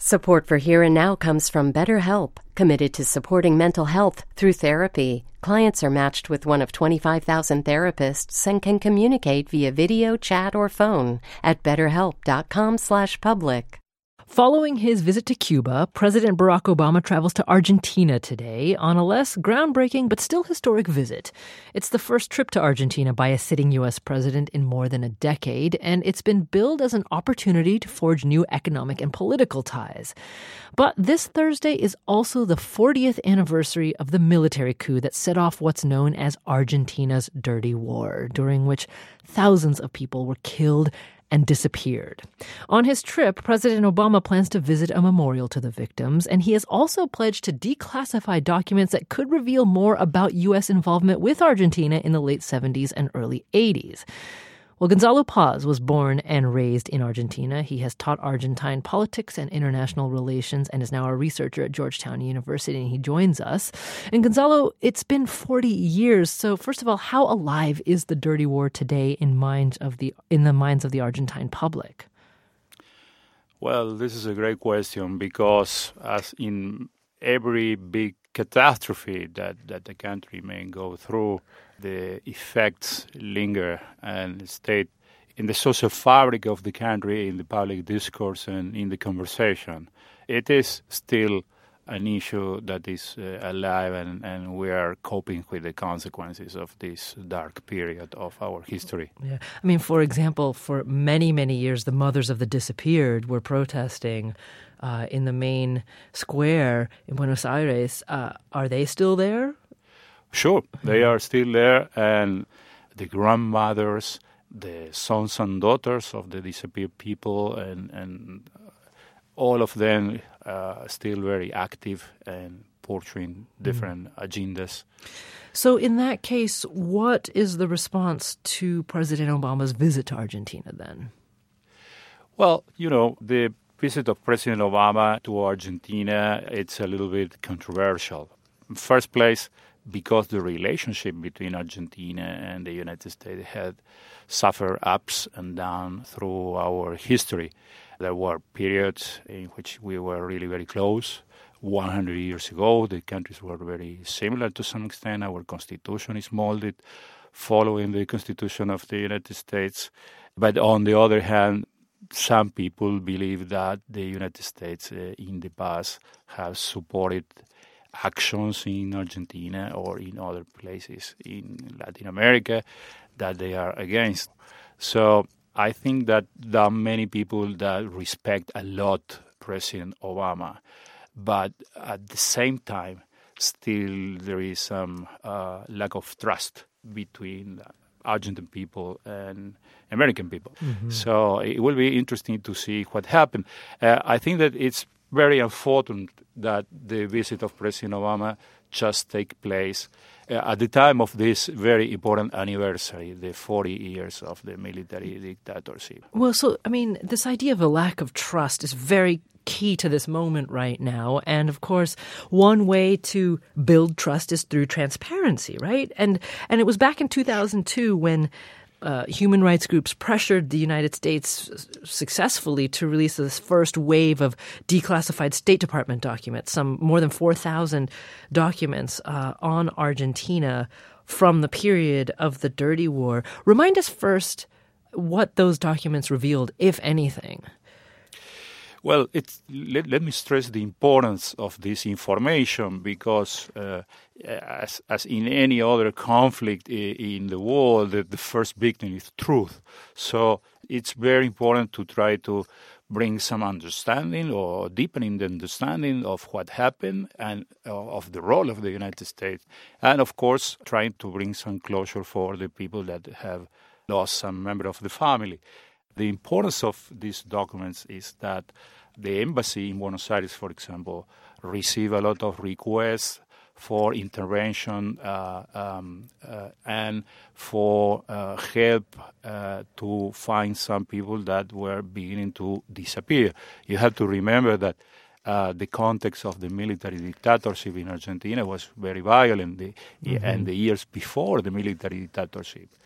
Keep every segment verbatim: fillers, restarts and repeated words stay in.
Support for Here and Now comes from BetterHelp, committed to supporting mental health through therapy. Clients are matched with one of twenty-five thousand therapists and can communicate via video, chat, or phone at betterhelp.com slash public. Following his visit to Cuba, President Barack Obama travels to Argentina today on a less groundbreaking but still historic visit. It's the first trip to Argentina by a sitting U S president in more than a decade, and it's been billed as an opportunity to forge new economic and political ties. But this Thursday is also the fortieth anniversary of the military coup that set off what's known as Argentina's Dirty War, during which thousands of people were killed and disappeared. On his trip, President Obama plans to visit a memorial to the victims, and he has also pledged to declassify documents that could reveal more about U S involvement with Argentina in the late seventies and early eighties. Well, Gonzalo Paz was born and raised in Argentina. He has taught Argentine politics and international relations and is now a researcher at Georgetown University, and he joins us. And Gonzalo, it's been forty years. So first of all, how alive is the Dirty War today in mind of the in the minds of the Argentine public? Well, this is a great question because as in every big catastrophe that, that the country may go through, the effects linger and stay in the social fabric of the country, in the public discourse, and in the conversation. It is still an issue that is uh, alive, and, and we are coping with the consequences of this dark period of our history. Yeah, I mean, for example, for many, many years, the mothers of the disappeared were protesting uh, in the main square in Buenos Aires. Uh, are they still there? Sure, they are still there, and the grandmothers, the sons and daughters of the disappeared people, and, and all of them uh, still very active and portraying different mm. agendas. So in that case, what is the response to President Obama's visit to Argentina then? Well, you know, the visit of President Obama to Argentina, it's a little bit controversial. In first place, because the relationship between Argentina and the United States had suffered ups and downs through our history. There were periods in which we were really very close. one hundred years ago, the countries were very similar to some extent. Our constitution is molded following the Constitution of the United States. But on the other hand, some people believe that the United States uh, in the past have supported actions in Argentina or in other places in Latin America that they are against. So I think that there are many people that respect a lot President Obama, but at the same time, still there is some uh, lack of trust between Argentine people and American people. Mm-hmm. So it will be interesting to see what happened. Uh, I think that it's very unfortunate that the visit of President Obama just take place uh, at the time of this very important anniversary, the forty years of the military dictatorship. Well, so, I mean, this idea of a lack of trust is very key to this moment right now. And of course, one way to build trust is through transparency, right? And and it was back in two thousand two when Uh, human rights groups pressured the United States successfully to release this first wave of declassified State Department documents, some more than four thousand documents uh, on Argentina from the period of the Dirty War. Remind us first what those documents revealed, if anything. Well, it's, let, let me stress the importance of this information because uh, as, as in any other conflict in the world, the, the first victim is truth. So it's very important to try to bring some understanding or deepening the understanding of what happened and uh, of the role of the United States. And, of course, trying to bring some closure for the people that have lost some member of the family. The importance of these documents is that the embassy in Buenos Aires, for example, receive a lot of requests for intervention uh, um, uh, and for uh, help uh, to find some people that were beginning to disappear. You have to remember that uh, the context of the military dictatorship in Argentina was very violent, the, mm-hmm. and the years before the military dictatorship.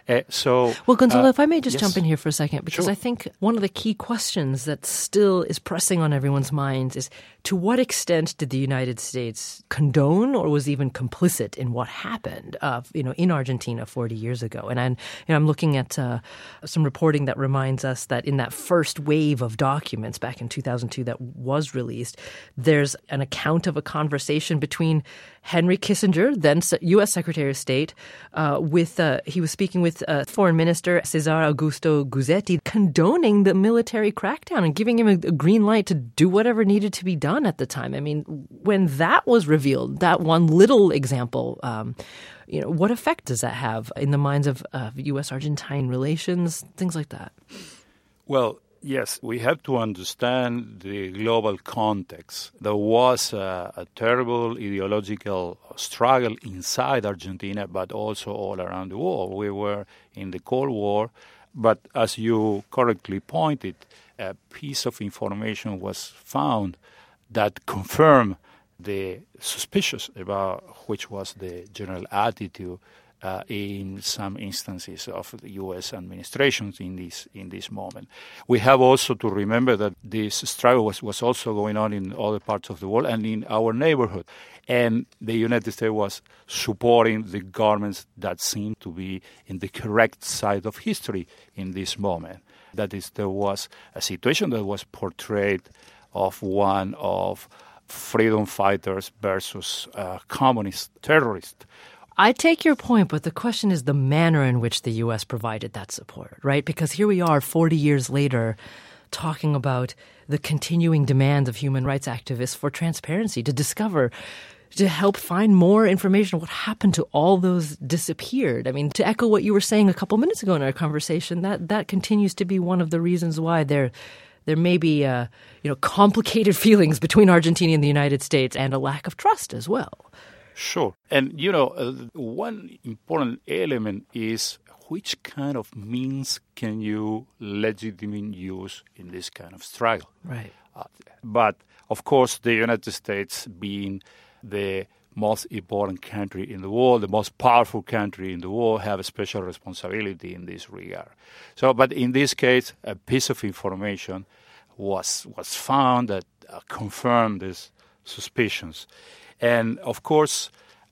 Uh, so, well, Gonzalo, uh, if I may just yes. jump in here for a second, because Sure. I think one of the key questions that still is pressing on everyone's minds is, to what extent did the United States condone or was even complicit in what happened, uh, you know, in Argentina forty years ago? And I'm, you know, I'm looking at uh, some reporting that reminds us that in that first wave of documents back in two thousand two that was released, there's an account of a conversation between Henry Kissinger, then U S Secretary of State, uh, with uh, he was speaking with uh, Foreign Minister Cesar Augusto Guzzetti, condoning the military crackdown and giving him a, a green light to do whatever needed to be done at the time. I mean, when that was revealed, that one little example, um, you know, what effect does that have in the minds of uh, U S Argentine relations, things like that? Well, yes, we have to understand the global context. There was a, a terrible ideological struggle inside Argentina, but also all around the world. We were in the Cold War, but as you correctly pointed, a piece of information was found that confirmed the suspicious about which was the general attitude Uh, in some instances of the U S administrations in this in this moment. We have also to remember that this struggle was, was also going on in other parts of the world and in our neighborhood. And the United States was supporting the governments that seemed to be in the correct side of history in this moment. That is, there was a situation that was portrayed of one of freedom fighters versus uh, communist terrorists. I take your point, but the question is the manner in which the U S provided that support, right? Because here we are forty years later talking about the continuing demands of human rights activists for transparency, to discover, to help find more information on what happened to all those disappeared. I mean, to echo what you were saying a couple minutes ago in our conversation, that, that continues to be one of the reasons why there there may be uh, you know, complicated feelings between Argentina and the United States and a lack of trust as well. Sure. And, you know, uh, one important element is which kind of means can you legitimately use in this kind of struggle. Right. Uh, but, of course, the United States being the most important country in the world, the most powerful country in the world, have a special responsibility in this regard. So, but in this case, a piece of information was, was found that uh, confirmed these suspicions. And, of course,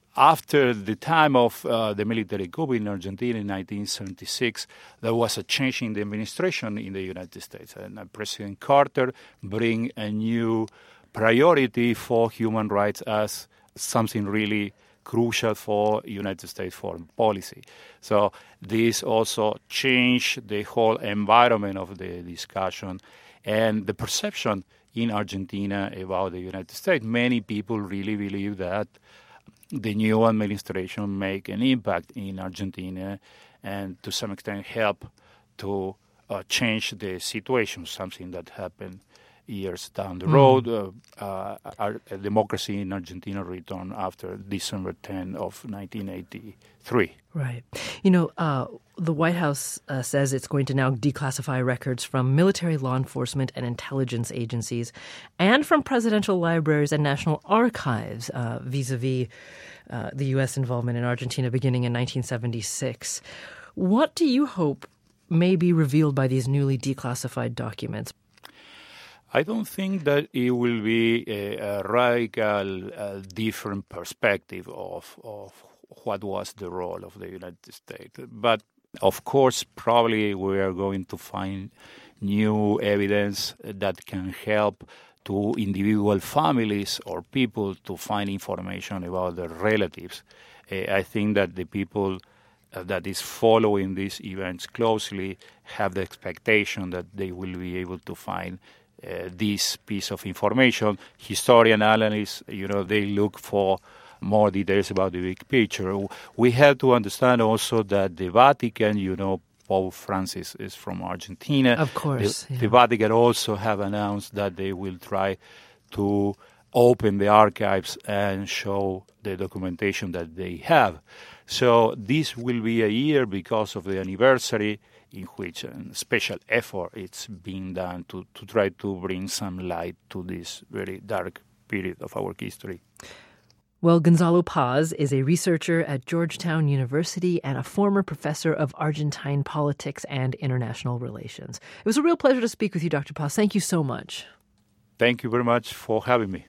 after the time of uh, the military coup in Argentina in nineteen seventy-six, there was a change in the administration in the United States. And uh, President Carter bring a new priority for human rights as something really crucial for United States foreign policy. So this also changed the whole environment of the discussion and the perception in Argentina about the United States. Many people really believe that the new administration make an impact in Argentina and to some extent help to uh, change the situation, something that happened years down the road. Mm. Uh, uh, our, uh, democracy in Argentina returned after December tenth of nineteen eighty-three. Right. You know, uh, the White House uh, says it's going to now declassify records from military law enforcement and intelligence agencies and from presidential libraries and national archives uh, vis-a-vis uh, the U S involvement in Argentina beginning in nineteen seventy-six. What do you hope may be revealed by these newly declassified documents? I don't think that it will be a, a radical, uh, different perspective of, of what was the role of the United States. But, of course, probably we are going to find new evidence that can help to individual families or people to find information about their relatives. Uh, I think that the people uh, that is following these events closely have the expectation that they will be able to find Uh, this piece of information. Historian analysts, you know, they look for more details about the big picture. We have to understand also that the Vatican, you know, Pope Francis is from Argentina. Of course. The, yeah. the Vatican also have announced that they will try to open the archives and show the documentation that they have. So this will be a year because of the anniversary in which a special effort is being done to, to try to bring some light to this very dark period of our history. Well, Gonzalo Paz is a researcher at Georgetown University and a former professor of Argentine politics and international relations. It was a real pleasure to speak with you, Doctor Paz. Thank you so much. Thank you very much for having me.